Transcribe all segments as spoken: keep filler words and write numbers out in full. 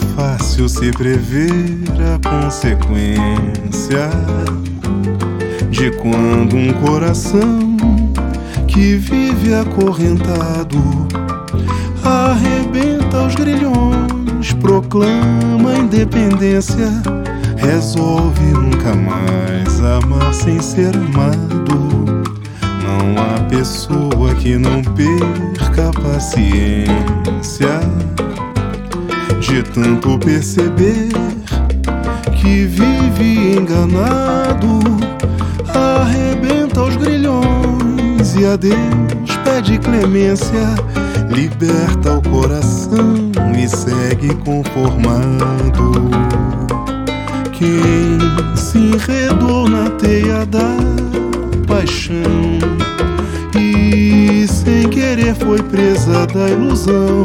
fácil se prever a consequência de quando um coração que vive acorrentado arrebenta os grilhões, proclama a independência, resolve nunca mais amar sem ser amado. Não há pessoa que não perca a paciência de tanto perceber que vive enganado, arrebenta os grilhões e a Deus pede clemência, liberta o coração e segue conformado. Quem se enredou na teia da paixão e sem querer foi presa da ilusão,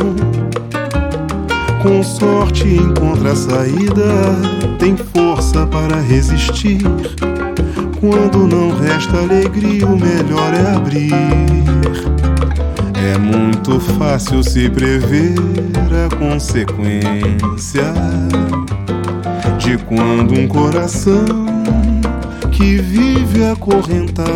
com sorte encontra a saída, tem força para resistir. Quando não resta alegria, o melhor é abrir. É muito fácil se prever a consequência de quando um coração que vive acorrentado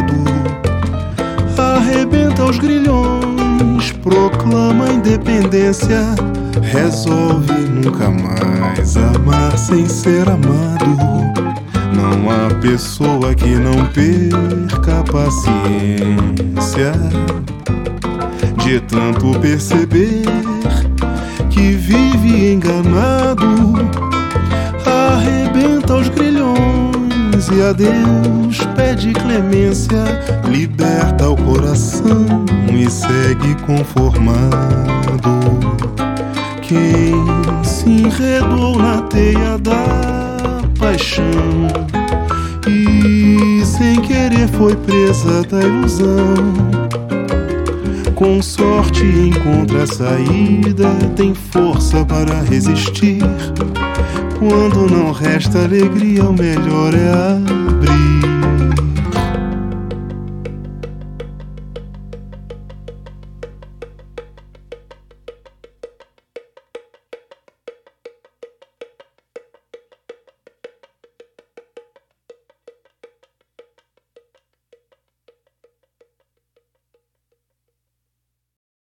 arrebenta os grilhões, proclama a independência, resolve nunca mais amar sem ser amado. Não há pessoa que não perca a paciência de tanto perceber que vive enganado, arrebenta os grilhões e a Deus pede clemência, liberta o coração e segue conformado. Quem se enredou na teia da paixão e sem querer foi presa da ilusão, com sorte encontra a saída, tem força para resistir. Quando não resta alegria, o melhor é abrir.